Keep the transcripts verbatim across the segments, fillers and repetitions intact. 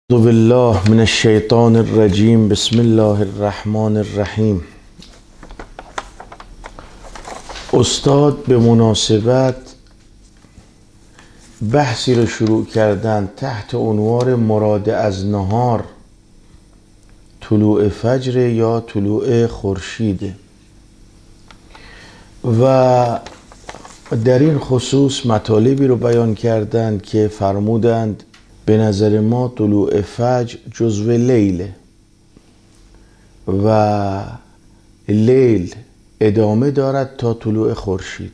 اعوذ بالله من الشیطان الرجیم. بسم الله الرحمن الرحیم. استاد به مناسبت بحثی رو شروع کردن تحت عنوان مراد از نهار طلوع فجر یا طلوع خورشید و در این خصوص مطالبی رو بیان کردند که فرمودند به نظر ما طلوع فجر جزو لیل و لیل ادامه دارد تا طلوع خورشید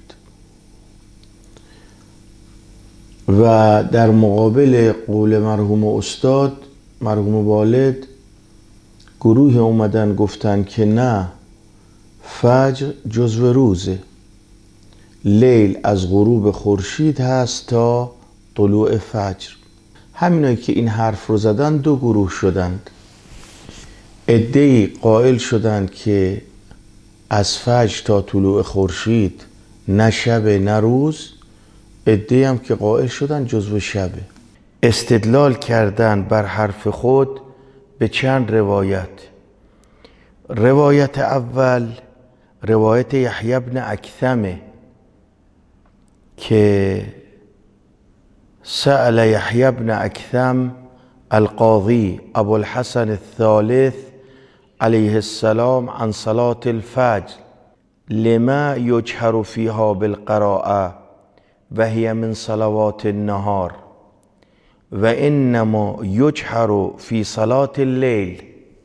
و در مقابل قول مرحوم استاد مرحوم والد گروه اومدن گفتن که نه، فجر جزو روزه، لیل از غروب خورشید هست تا طلوع فجر. همینایی که این حرف رو زدن دو گروه شدند. عده‌ای قائل شدند که از فجر تا طلوع خورشید نه شب نه روز، عده‌ای هم که قائل شدند جزو شبه. استدلال کردن بر حرف خود به چند روایت. روایت اول روایت یحیی بن اکثمه که سأل يحيى بن أكثم القاضي أبو الحسن الثالث عليه السلام عن صلاة الفجر لما يجهر فيها بالقراءة وهي من صلوات النهار وإنما يجهر في صلاة الليل،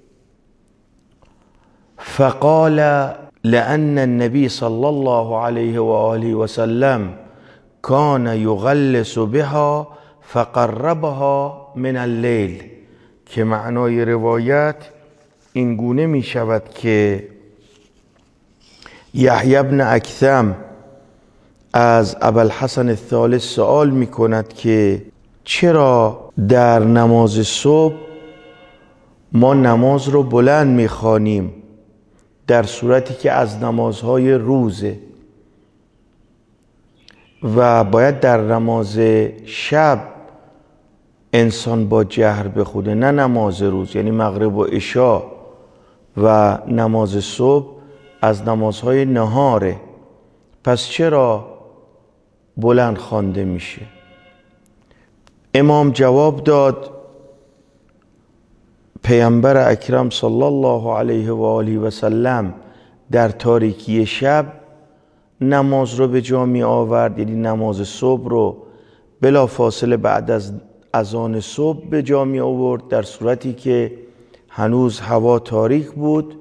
فقال لأن النبي صلى الله عليه وآله وسلم کان یغلس بها فقربها من اللیل، که معنای روایت این گونه می شود که یحیی بن اکثم از ابوالحسن الثالث سوال می کند که چرا در نماز صبح ما نماز رو بلند می خوانیم در صورتی که از نمازهای روزه و باید در نماز شب انسان با جهر بخونه، نه نماز روز، یعنی مغرب و عشا و نماز صبح از نمازهای نهاره، پس چرا بلند خوانده میشه؟ امام جواب داد پیامبر اکرم صلی الله علیه و آله و سلم در تاریکی شب نماز رو به جا می آورد، یعنی نماز صبح رو بلا فاصله بعد از اذان صبح به جا می آورد در صورتی که هنوز هوا تاریک بود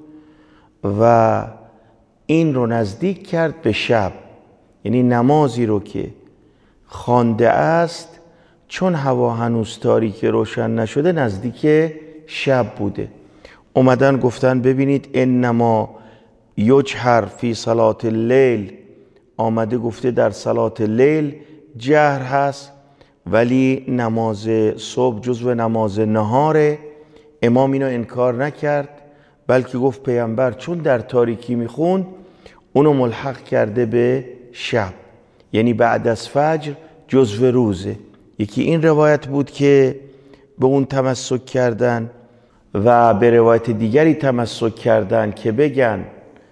و این رو نزدیک کرد به شب، یعنی نمازی رو که خوانده است چون هوا هنوز تاریک روشن نشده نزدیک شب بوده. اومدن گفتن ببینید انما یجهر فی صلاة اللیل، آمده گفته در صلات لیل جهر هست ولی نماز صبح جزو نماز نهاره. امام اینو انکار نکرد بلکه گفت پیامبر چون در تاریکی میخوند اونو ملحق کرده به شب، یعنی بعد از فجر جزو روزه. یکی این روایت بود که به اون تمسک کردن و به روایت دیگری تمسک کردن که بگن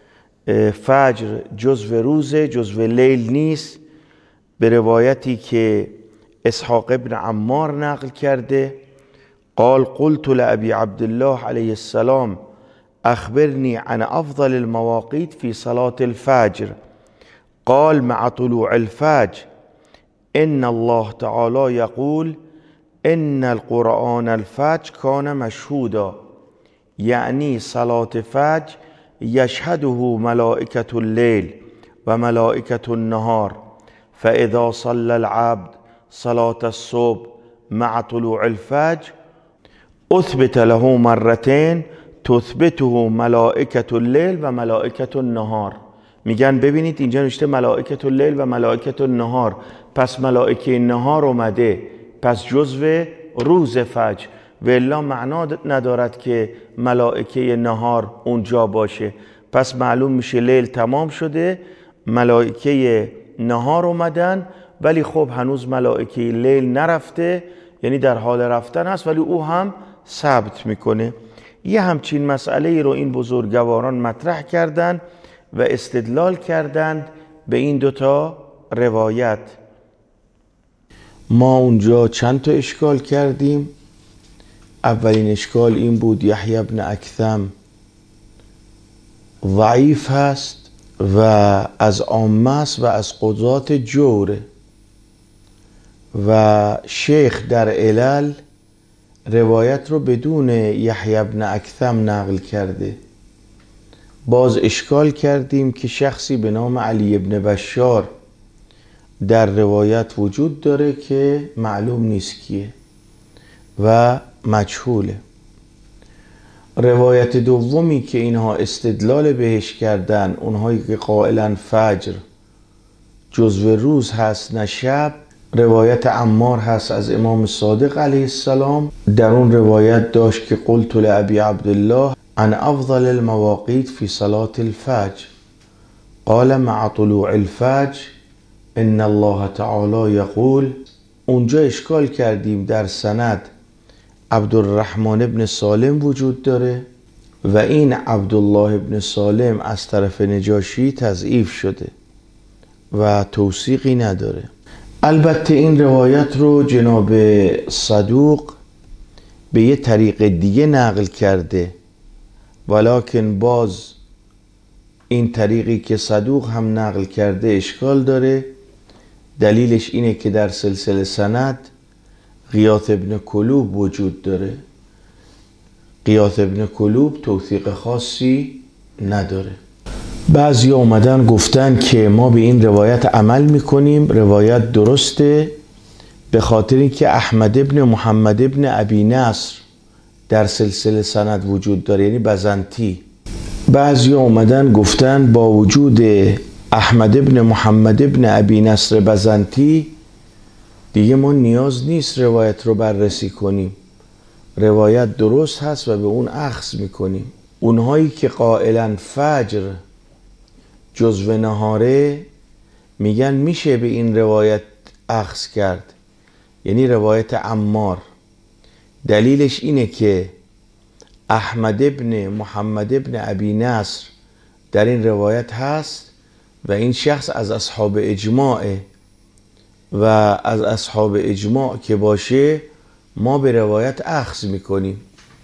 فجر جزو روزه جزو لیل نیست، به روایتی که اسحاق ابن عمار نقل کرده قال قلت لأبي عبدالله علیه السلام اخبرني عن افضل المواقيت في صلاة الفجر قال مع طلوع الفجر ان الله تعالى يقول ان القرآن الفجر كان مشهودا، یعنی صلاة فجر یشهده ملائکة اللیل و ملائکة النهار فاذا صلى العبد صلاة الصبح مع طلوع الفجر اثبت له مرتين تثبته ملائکة اللیل و ملائکة النهار. میگن ببینید اینجا نوشته ملائکة اللیل و ملائکة النهار، پس ملائکه نهار اومده پس جزو روز فجر، و الا معنا ندارد که ملائکه نهار اونجا باشه، پس معلوم میشه لیل تمام شده ملائکه نهار اومدن ولی خب هنوز ملائکه لیل نرفته، یعنی در حال رفتن هست ولی او هم ثبت میکنه. یه همچین مسئله رو این بزرگواران مطرح کردند و استدلال کردند به این دوتا روایت. ما اونجا چند تا اشکال کردیم. اولین اشکال این بود یحیی بن اکثم ضعیف هست و از عامه است و از قضات جوره و شیخ در علل روایت رو بدون یحیی بن اکثم نقل کرده. باز اشکال کردیم که شخصی به نام علی بن بشار در روایت وجود داره که معلوم نیست کیه و مجهوله. روایت دومی که اینها استدلال بهش کردن، اونهایی که قائلن فجر جزو روز هست نه شب، روایت عمار هست از امام صادق علیه السلام. در اون روایت داشت که قلت لأبی عبدالله عن افضل المواقیت فی صلاة الفجر قال مع طلوع الفجر ان الله تعالی یقول. اونجا اشکال کردیم در سند عبدالرحمن ابن سالم وجود داره و این عبدالله ابن سالم از طرف نجاشی تضعیف شده و توثیقی نداره. البته این روایت رو جناب صدوق به یه طریق دیگه نقل کرده، ولکن باز این طریقی که صدوق هم نقل کرده اشکال داره. دلیلش اینه که در سلسله سند غیاث ابن کلوب وجود داره. غیاث ابن کلوب توثیق خاصی نداره. بعضی اومدن گفتن که ما به این روایت عمل میکنیم، روایت درسته، به خاطر اینکه احمد ابن محمد ابن ابی نصر در سلسله سند وجود داره، یعنی بزنتی. بعضی اومدن گفتن با وجود احمد ابن محمد ابن ابی نصر بزنتی دیگه ما نیاز نیست روایت رو بررسی کنیم، روایت درست هست و به اون اخذ میکنیم. اونهایی که قائلن فجر جزو نهاره میگن میشه به این روایت اخذ کرد، یعنی روایت عمار. دلیلش اینه که احمد ابن محمد ابن ابی نصر در این روایت هست و این شخص از اصحاب اجماعه و از اصحاب اجماع که باشه ما به روایت اخذ میکنیم.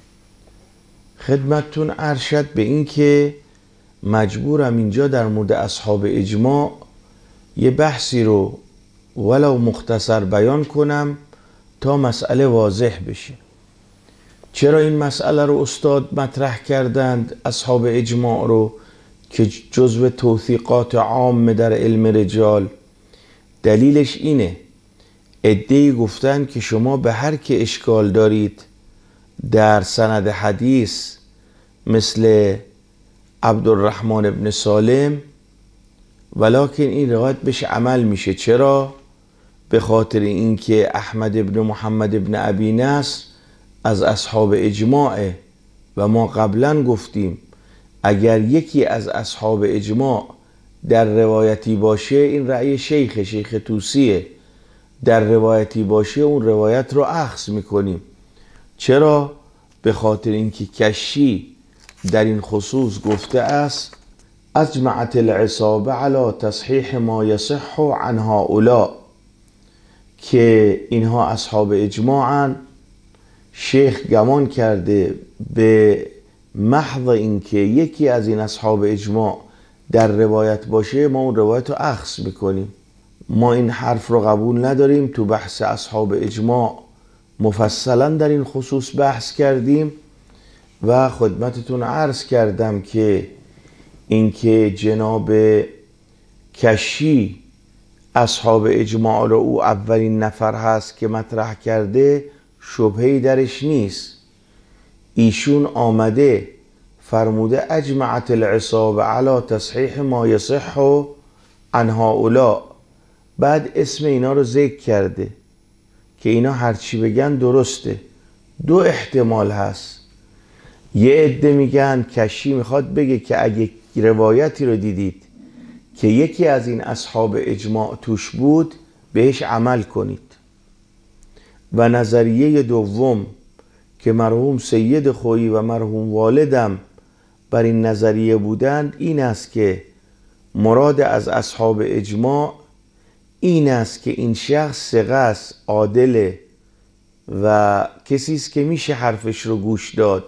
خدمتتون عرض شد به این که مجبورم اینجا در مورد اصحاب اجماع یه بحثی رو ولو مختصر بیان کنم تا مسئله واضح بشه. چرا این مسئله رو استاد مطرح کردند اصحاب اجماع رو که جزو توثیقات عام در علم رجال؟ دلیلش اینه عده‌ای گفتن که شما به هر که اشکال دارید در سند حدیث مثل عبدالرحمن ابن سالم، ولکن این روایت بهش عمل میشه. چرا؟ به خاطر اینکه احمد ابن محمد ابن ابی نصر از اصحاب اجماعه و ما قبلا گفتیم اگر یکی از اصحاب اجماع در روایتی باشه، این رأی شیخ شیخ توسیه، در روایتی باشه اون روایت رو اخذ میکنیم. چرا؟ به خاطر اینکه کشی در این خصوص گفته است اجمعت العصابه علی تصحیح ما یصح عن هؤلاء، که اینها اصحاب اجماعن. شیخ گمان کرده به محض اینکه یکی از این اصحاب اجماع در روایت باشه ما اون روایت رو اخذ میکنیم. ما این حرف رو قبول نداریم. تو بحث اصحاب اجماع مفصلا در این خصوص بحث کردیم و خدمتتون عرض کردم که اینکه جناب کشی اصحاب اجماع رو او اولین نفر هست که مطرح کرده، شبهه‌ای درش نیست. ایشون آمده فرموده اجمعت العصابه علی تصحیح ما یصح عن هؤلاء، بعد اسم اینا رو ذکر کرده که اینا هرچی بگن درسته. دو احتمال هست. یه عده میگن کشی میخواد بگه که اگه روایتی رو دیدید که یکی از این اصحاب اجماع توش بود بهش عمل کنید. و نظریه دوم که مرحوم سید خویی و مرحوم والدم بر این نظریه بودند این است که مراد از اصحاب اجماع این است که این شخص ثقه است، عادله و کسی است که میشه حرفش رو گوش داد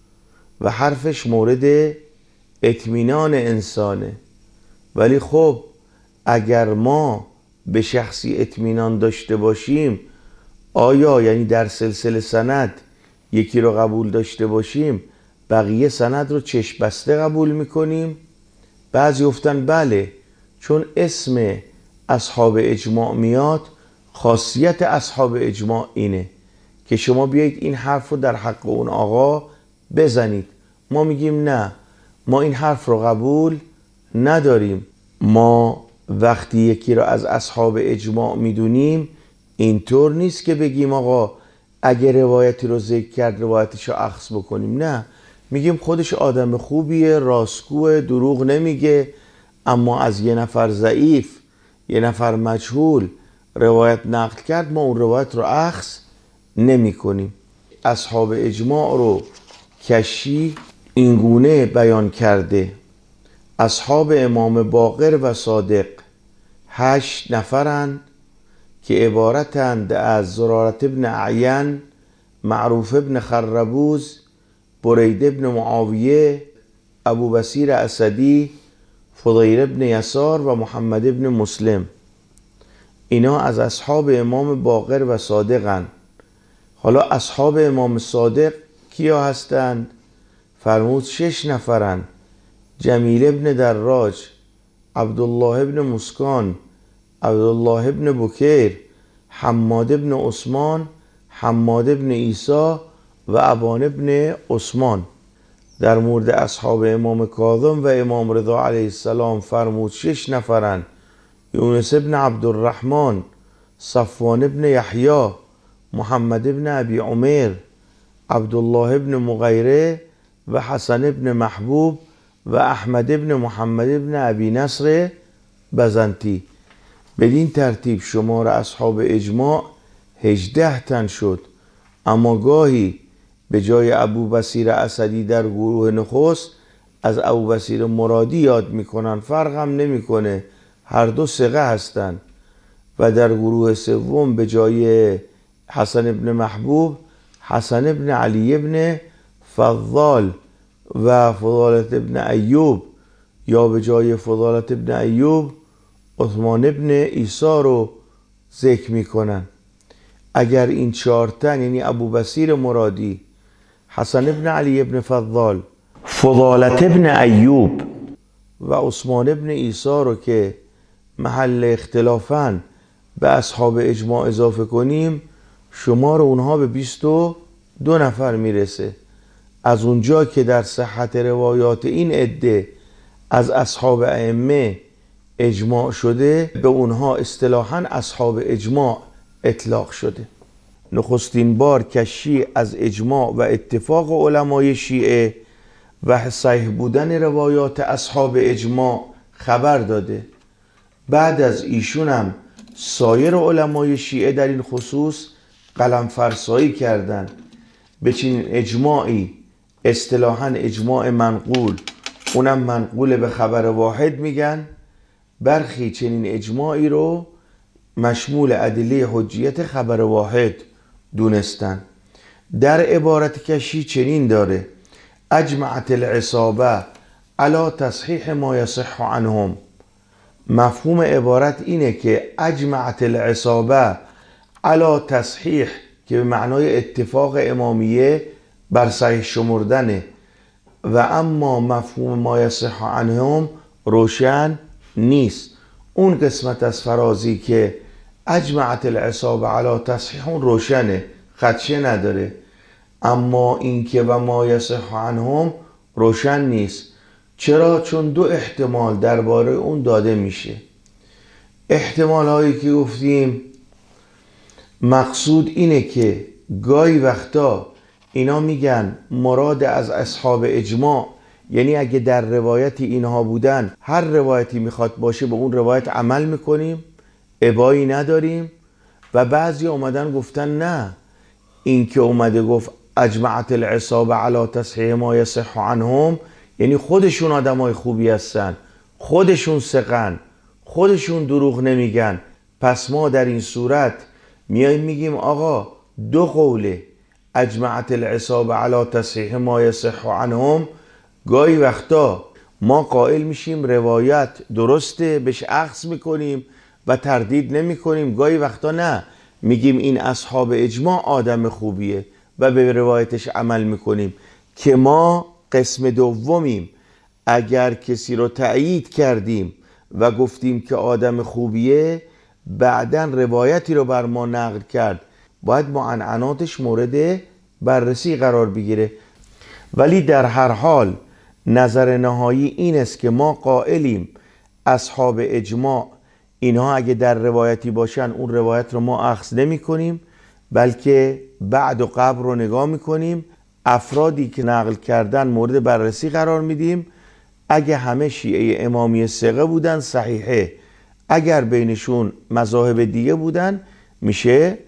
و حرفش مورد اطمینان انسانه. ولی خب اگر ما به شخصی اطمینان داشته باشیم، آیا یعنی در سلسله سند یکی رو قبول داشته باشیم بقیه سند رو چشم بسته قبول میکنیم؟ بعضی گفتن بله، چون اسم اصحاب اجماع میاد، خاصیت اصحاب اجماع اینه که شما بیایید این حرف رو در حق اون آقا بزنید. ما میگیم نه، ما این حرف رو قبول نداریم. ما وقتی یکی رو از اصحاب اجماع میدونیم اینطور نیست که بگیم آقا اگه روایتی رو ذکر کرد روایتش رو اخذ بکنیم. نه، میگیم خودش آدم خوبیه، راستگوه، دروغ نمیگه، اما از یه نفر ضعیف، یه نفر مجهول روایت نقل کرد، ما اون روایت رو اخذ نمی کنیم. اصحاب اجماع رو کشی اینگونه بیان کرده: اصحاب امام باقر و صادق هشت نفرند که عبارتند از زرارت ابن اعین، معروف ابن خربوز، برید ابن معاویه، ابو بصیر اسدی، فضیل ابن یسار و محمد ابن مسلم. اینا از اصحاب امام باقر و صادقند. حالا اصحاب امام صادق کیا هستند؟ فرمود شش نفرند: جمیل ابن دراج، عبدالله ابن مسکان، عبدالله ابن بکیر، حماد ابن عثمان، حماد ابن عیسی و ابان ابن عثمان. در مورد اصحاب امام کاظم و امام رضا علیه السلام فرمود شش نفرند: یونس ابن عبدالرحمن، صفوان ابن یحیی، محمد ابن ابی عمر، عبدالله ابن مغیره و حسن ابن محبوب و احمد ابن محمد ابن ابی نصر بزنتی. بدین ترتیب شمار اصحاب اجماع هجده تن شد. اما گاهی به جای ابو بصیر اسدی در گروه نخست از ابو بصیر مرادی یاد میکنن، فرق هم نمیکنه، هر دو ثقه هستند. و در گروه سوم به جای حسن ابن محبوب حسن ابن علی ابن فضال و فضالت ابن ایوب، یا به جای فضالت ابن ایوب عثمان ابن عیسی رو ذکر میکنن. اگر این چهارتن یعنی ابو بصیر مرادی، حسن ابن علی ابن فضال، فضالت ابن ایوب و عثمان ابن عیسی رو که محل اختلافن به اصحاب اجماع اضافه کنیم، شمار اونها به بیست و دو نفر میرسه. از اونجا که در صحت روایات این عده از اصحاب ائمه اجماع شده، به اونها اصطلاحاً اصحاب اجماع اطلاق شده. نخستین بار کشی از اجماع و اتفاق علمای شیعه و صحیح بودن روایات اصحاب اجماع خبر داده. بعد از ایشون هم سایر علمای شیعه در این خصوص قلم فرسایی کردند. به چنین اجماعی اصطلاحاً اجماع منقول، اونم منقول به خبر واحد میگن. برخی چنین اجماعی رو مشمول ادله حجیت خبر واحد دونستن. در عبارت کشی چنین داره: اجمعت العصابه علی تصحیح ما یصح عنهم. مفهوم عبارت اینه که اجمعت العصابه علی تصحیح، که به معنای اتفاق امامیه بر صحیح شمردنه، و اما مفهوم ما یصح عنهم روشن نیست. اون قسمت از فرازی که اجمعت العصابه علی تصحیح اون روشنه، خدشه نداره، اما این که و ما یصح عنهم روشن نیست. چرا؟ چون دو احتمال درباره اون داده میشه. احتمال هایی که گفتیم مقصود اینه که گاهی وقتا اینا میگن مراد از اصحاب اجماع یعنی اگه در روایتی اینها بودن، هر روایتی میخواد باشه به اون روایت عمل میکنیم، ابایی نداریم. و بعضی اومدن گفتن نه، این که اومده گفت اجمعت العصابه علی تصحیح ما یصح عنهم، یعنی خودشون آدمای خوبی هستن، خودشون ثقن، خودشون دروغ نمیگن. پس ما در این صورت میایم میگیم آقا دو قوله، اجمعت العصابه علی تصحیح ما یصح عنهم. گاهی وقتا ما قائل میشیم روایت درسته، بهش اخذ میکنیم و تردید نمی کنیم. گاهی وقتا نه، میگیم این اصحاب اجماع آدم خوبیه و به روایتش عمل میکنیم. که ما قسم دومیم، اگر کسی رو تأیید کردیم و گفتیم که آدم خوبیه، بعداً روایتی رو بر ما نقل کرد، باید معنعناتش مورد بررسی قرار بگیره. ولی در هر حال نظر نهایی این است که ما قائلیم اصحاب اجماع اینها اگه در روایتی باشن اون روایت رو ما اخذ نمی کنیم، بلکه بعد و قبل رو نگاه می کنیم. افرادی که نقل کردن مورد بررسی قرار میدیم. اگه همه شیعه امامی ثقه بودن صحیحه، اگر بینشون مذاهب دیگه بودن میشه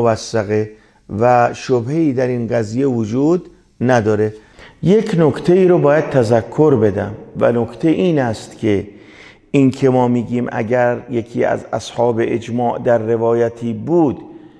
موثقه و شبهه‌ای در این قضیه وجود نداره. یک نکته ای رو باید تذکر بدم و نکته این است که این که ما میگیم اگر یکی از اصحاب اجماع در روایتی بود،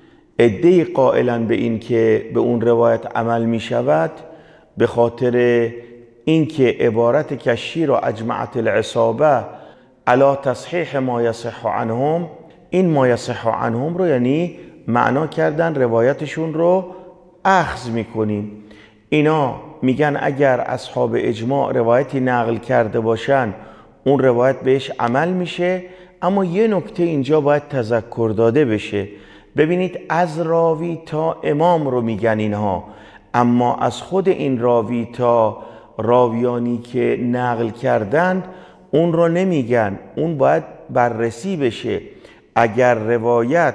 عده‌ای قائلن به این که به اون روایت عمل میشود، به خاطر اینکه عبارت کشی رو اجمعت العصابه علی تصحیح ما یصح عنهم، این ما یصح عنهم رو یعنی معنا کردن روایتشون رو اخذ میکنیم. اینا میگن اگر اصحاب اجماع روایتی نقل کرده باشن اون روایت بهش عمل میشه. اما یه نکته اینجا باید تذکر داده بشه. ببینید از راوی تا امام رو میگن اینها، اما از خود این راوی تا راویانی که نقل کردند اون رو نمیگن. اون باید بررسی بشه. اگر روایت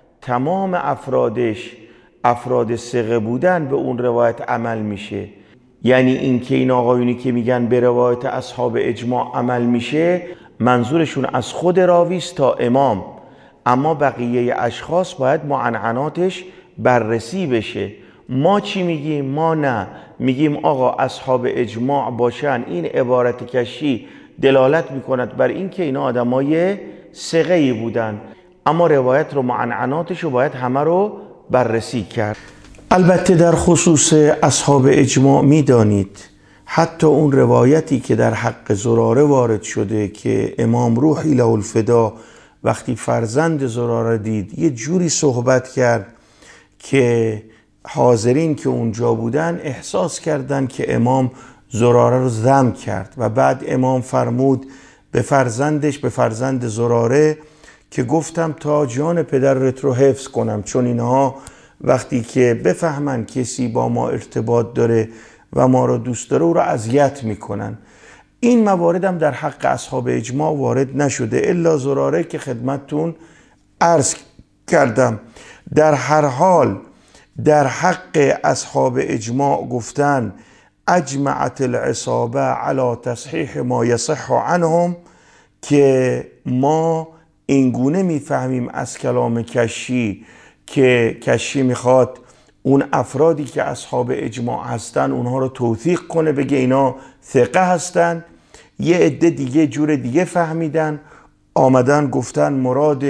تمام افرادش افراد ثقه بودن به اون روایت عمل میشه. یعنی این که این آقایونی که میگن به روایت اصحاب اجماع عمل میشه، منظورشون از خود راویست تا امام. اما بقیه اشخاص باید معنعناتش بررسی بشه. ما چی میگیم؟ ما نه، میگیم آقا اصحاب اجماع باشن، این عبارت کشی دلالت میکند بر این که اینا آدمای ثقه‌ای بودن، اما روایت رو معنعناتش رو باید همه رو بررسی کرد. البته در خصوص اصحاب اجماع میدانید حتی اون روایتی که در حق زراره وارد شده که امام روحی له الفدا وقتی فرزند زراره دید یه جوری صحبت کرد که حاضرین که اونجا بودن احساس کردند که امام زراره رو ذم کرد و بعد امام فرمود به فرزندش، به فرزند زراره که گفتم تا جان پدرت رو حفظ کنم، چون اینها وقتی که بفهمن کسی با ما ارتباط داره و ما رو دوست داره او رو اذیت میکنن. این موارد هم در حق اصحاب اجماع وارد نشده الا زراره که خدمتتون عرض کردم. در هر حال در حق اصحاب اجماع گفتن اجمعت العصابه علی تصحیح ما یصح عنهم که ما اینگونه میفهمیم از کلام کشی که کشی میخواد اون افرادی که اصحاب اجماع هستن اونها رو توثیق کنه، بگه اینا ثقه هستن. یه عده دیگه جور دیگه فهمیدن، آمدن گفتن مراد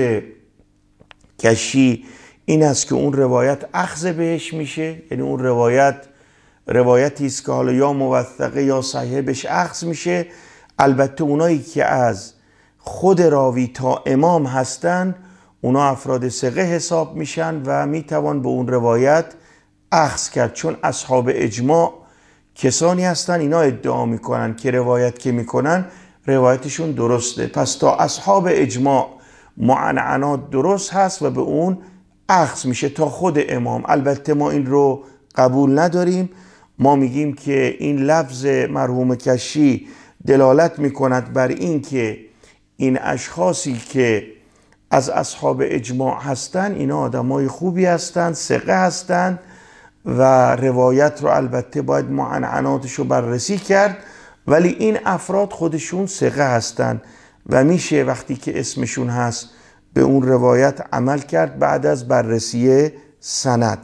کشی این است که اون روایت اخذ بهش میشه، یعنی اون روایت روایتی است که حالا یا موثقه یا صحیح بهش اخذ میشه. البته اونایی که از خود راوی تا امام هستن اونا افراد ثقه حساب میشن و میتوان به اون روایت اخذ کرد، چون اصحاب اجماع کسانی هستن اینا ادعا میکنن که روایت که میکنن روایتشون درسته. پس تا اصحاب اجماع معنعنات درست هست و به اون اخذ میشه تا خود امام. البته ما این رو قبول نداریم. ما میگیم که این لفظ مرحوم کشی دلالت میکند بر این که این اشخاصی که از اصحاب اجماع هستن اینا آدمای خوبی هستن، ثقه هستن و روایت رو البته باید معنعناتش رو بررسی کرد، ولی این افراد خودشون ثقه هستن و میشه وقتی که اسمشون هست به اون روایت عمل کرد بعد از بررسی سند.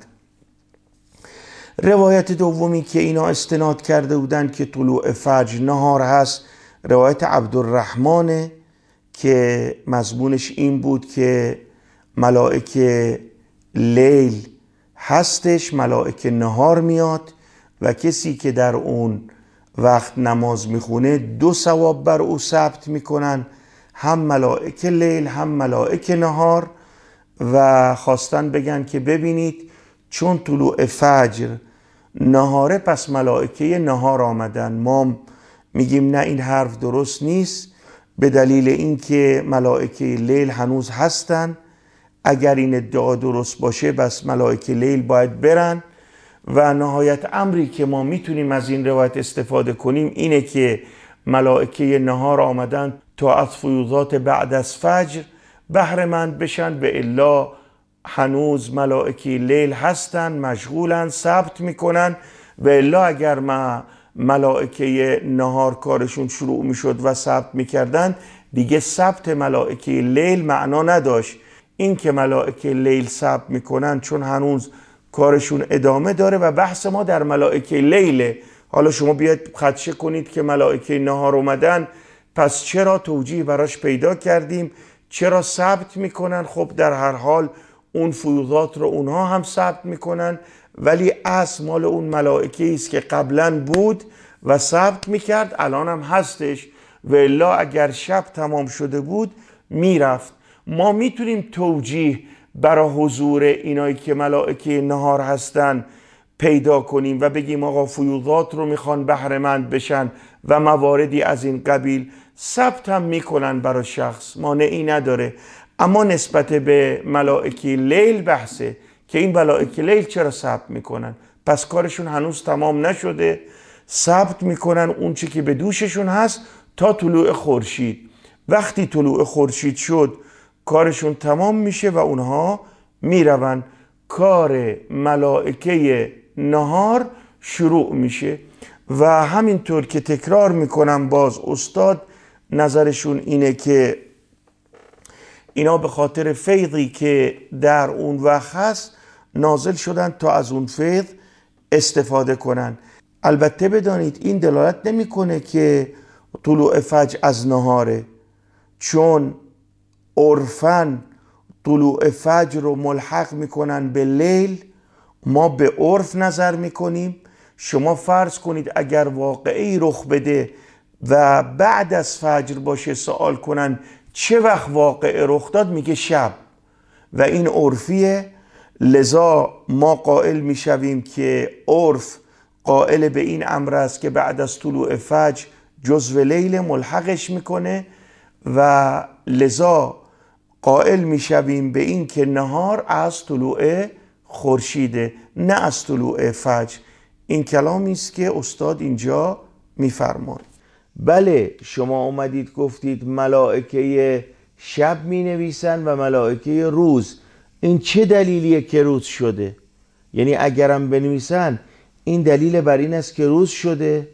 روایت دومی که اینا استناد کرده بودن که طلوع فجر نهار هست، روایت عبدالرحمنه که مضمونش این بود که ملائکه لیل هستش، ملائکه نهار میاد و کسی که در اون وقت نماز میخونه دو ثواب بر او ثبت میکنن، هم ملائکه لیل هم ملائکه نهار. و خواستن بگن که ببینید چون طلوع فجر نهاره پس ملائکه نهار آمدن. ما میگیم نه، این حرف درست نیست، به دلیل اینکه ملائکه لیل هنوز هستن. اگر این ادعا درست باشه بس ملائکه لیل باید برن. و نهایت امری که ما میتونیم از این روایت استفاده کنیم اینه که ملائکه نهار آمدن تا از فیوضات بعد از فجر بهره مند بشن، به الا هنوز ملائکه لیل هستن، مشغولن، ثبت میکنن. و الا اگر ما ملائکه نهار کارشون شروع میشد و ثبت میکردن، دیگه ثبت ملائکه لیل معنا نداشت. این که ملائکه لیل ثبت میکنن چون هنوز کارشون ادامه داره و بحث ما در ملائکه لیله. حالا شما بیاید خدشه کنید که ملائکه نهار اومدن، پس چرا توجیه براش پیدا کردیم، چرا ثبت میکنن؟ خب در هر حال اون فیوضات رو اونها هم ثبت میکنن، ولی اصل مال اون ملائکه است که قبلا بود و ثبت میکرد، الان هم هستش. و الا اگر شب تمام شده بود میرفت. ما میتونیم توجیه برای حضور اینایی که ملائکه نهار هستن پیدا کنیم و بگیم آقا فیوضات رو میخوان بهره مند بشن و مواردی از این قبیل، ثبت هم میکنن برای شخص، مانعی نداره. اما نسبت به ملائکه لیل بحثه که این ملائکه لیل چرا ثبت میکنن؟ پس کارشون هنوز تمام نشده، ثبت میکنن اون چی که به دوششون هست تا طلوع خورشید. وقتی طلوع خورشید شد کارشون تمام میشه و اونها میرون، کار ملائکه نهار شروع میشه. و همینطور که تکرار میکنم باز استاد نظرشون اینه که اینا به خاطر فیضی که در اون وقت هست نازل شدن تا از اون فیض استفاده کنن. البته بدانید این دلالت نمیکنه که طلوع فجر از نهاره، چون عرفاً طلوع فجر رو ملحق میکنن به لیل، ما به عرف نظر میکنیم. شما فرض کنید اگر واقعی رخ بده و بعد از فجر باشه سوال کنن چه وقت واقع رخ داد، میگه شب، و این عرفیه. لذا ما قائل میشویم که عرف قائل به این امر است که بعد از طلوع فجر جزو لیل ملحقش میکنه و لذا قائل میشویم به این که نهار از طلوع خورشیده نه از طلوع فجر. این کلامی است که استاد اینجا میفرماید. بله، شما اومدید گفتید ملائکه شب می نویسن و ملائکه روز. این چه دلیلیه که روز شده؟ یعنی اگرم بنویسن این دلیل بر این است که روز شده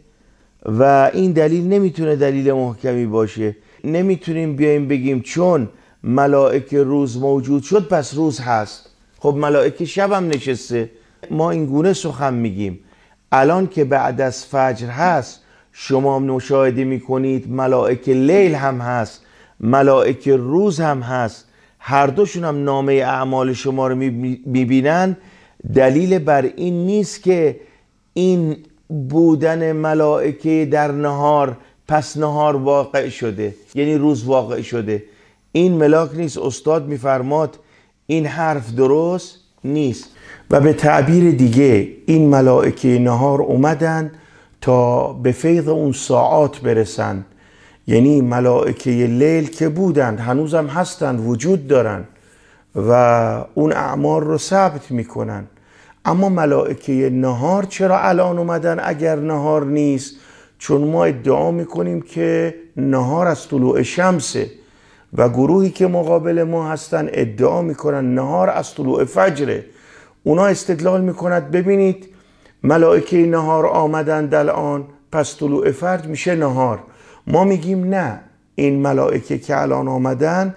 و این دلیل نمیتونه دلیل محکمی باشه. نمیتونیم بیایم بگیم چون ملائکه روز موجود شد پس روز هست. خب ملائکه شب هم نشسته. ما این گونه سخن میگیم. الان که بعد از فجر هست شما مشاهده میکنید ملائکه لیل هم هست، ملائکه روز هم هست، هر دوشون هم نامه اعمال شما رو میبینن. دلیل بر این نیست که این بودن ملائکه در نهار پس نهار واقع شده یعنی روز واقع شده. این ملاک نیست. استاد میفرماد این حرف درست نیست. و به تعبیر دیگه این ملائکه نهار اومدن تا به فیض اون ساعات برسن، یعنی ملائکه لیل که بودند هنوزم هستند، وجود دارن و اون اعمال رو ثبت میکنن. اما ملائکه نهار چرا الان اومدن اگر نهار نیست؟ چون ما ادعا میکنیم که نهار از طلوع شمسه و گروهی که مقابل ما هستن ادعا میکنن نهار از طلوع فجره. اونا استدلال میکنند ببینید ملائکه نهار آمدند الان پس طلوع فجر میشه نهار. ما میگیم نه، این ملائکه که الان آمدن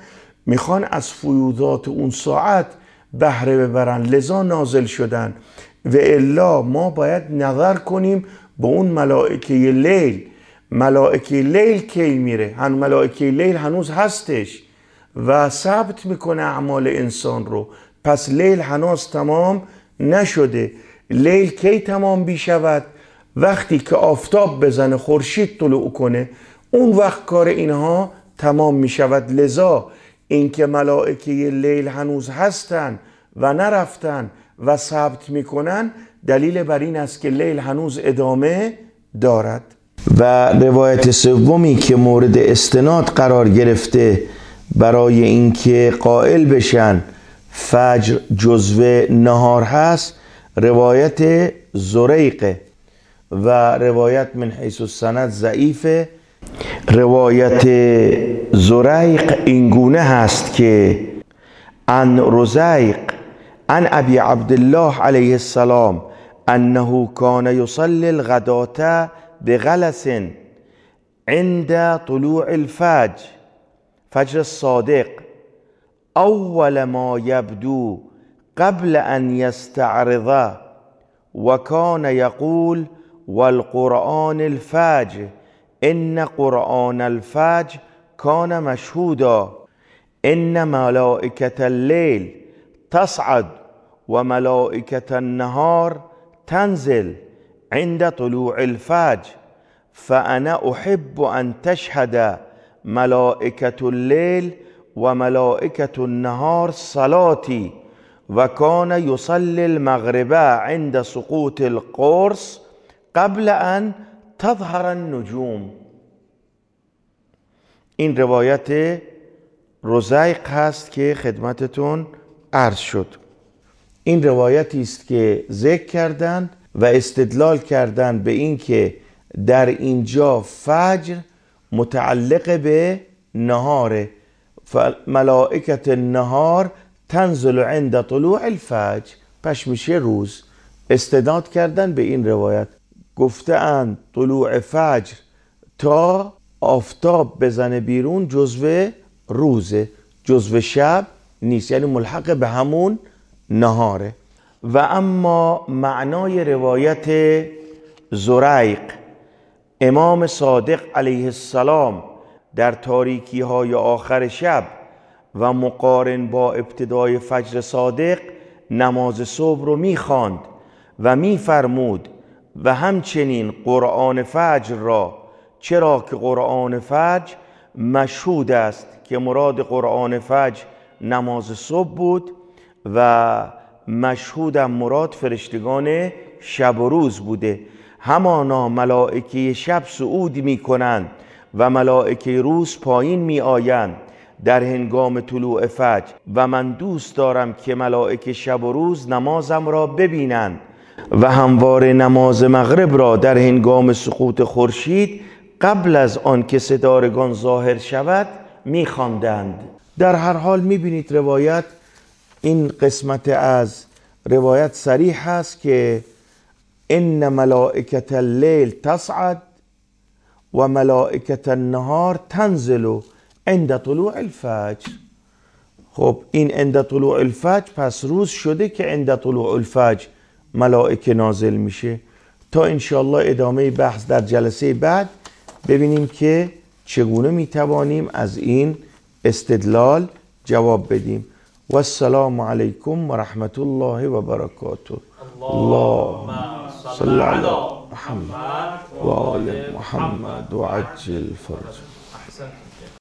میخوان از فیوضات اون ساعت بهره ببرن، لذا نازل شدن. و الا ما باید نظر کنیم با اون ملائکه لیل. ملائکه لیل کی میره؟ هن ملائکه لیل هنوز هستش و ثبت میکنه اعمال انسان رو. پس لیل هنوز تمام نشده. لیل کی تمام بیشود؟ وقتی که آفتاب بزنه، خورشید طلوع کنه، اون وقت کار اینها تمام میشود. لذا اینکه ملائکه لیل هنوز هستن و نرفتن و ثبت میکنن، دلیل بر این است که لیل هنوز ادامه دارد. و روایت سومی که مورد استناد قرار گرفته برای اینکه قائل بشن فجر جزو نهار هست، روایت زریقه و روایت من حیث السند ضعیفه. روایت زریق اینگونه هست که عن رزیق عن ابی عبدالله علیه السلام انه کان یصلی الغداة بغلس عند طلوع الفجر فجر الصادق اول ما یبدو قبل ان یستعرض و کان یقول والقرآن الفجر ان قرآن الفجر کان مشهودا ان ملائکة اللیل تصعد و ملائکة النهار تنزل عند طلوع الفجر فانا احب ان تشهد ملائکة اللیل و ملائکة النهار صلاتي و کان یصلی المغرب عند سقوط القرص قبل ان تظهر النجوم. این روایت رزیق هست که خدمتتون عرض شد. این روایتی است که ذکر کردند و استدلال کردند به این که در اینجا فجر متعلق به نهاره. ملائکت النهار تنزل عند طلوع الفجر، پس میشه روز. استناد کردن به این روایت، گفتند طلوع فجر تا آفتاب بزنه بیرون جزو روزه، جزو شب نیست، یعنی ملحق به همون نهاره. و اما معنای روایت زریق، امام صادق علیه السلام در تاریکی های آخر شب و مقارن با ابتدای فجر صادق نماز صبح رو میخواند و میفرمود و همچنین قرآن فجر را، چرا که قرآن فجر مشهود است که مراد قرآن فجر نماز صبح بود و مشهودم مراد فرشتگان شب و روز بوده. همانا ملائکه شب صعود می کنند و ملائکه روز پایین می آیند در هنگام طلوع فجر و من دوست دارم که ملائکه شب و روز نمازم را ببینند و همواره نماز مغرب را در هنگام سقوط خورشید قبل از آن که ستارگان ظاهر شود می خواندند. در هر حال می بینید روایت، این قسمت از روایت صریح است که ان ملائکة اللیل تصعد و ملائکة النهار تنزل عند طلوع الفجر. خب این عند طلوع الفجر پس روز شده که عند طلوع الفجر ملائکه نازل میشه. تا انشاءالله ادامه بحث در جلسه بعد ببینیم که چگونه میتوانیم از این استدلال جواب بدیم. و السلام علیکم و رحمت الله و برکاته. اللهم صل علی محمد و آل محمد و عجل فرج.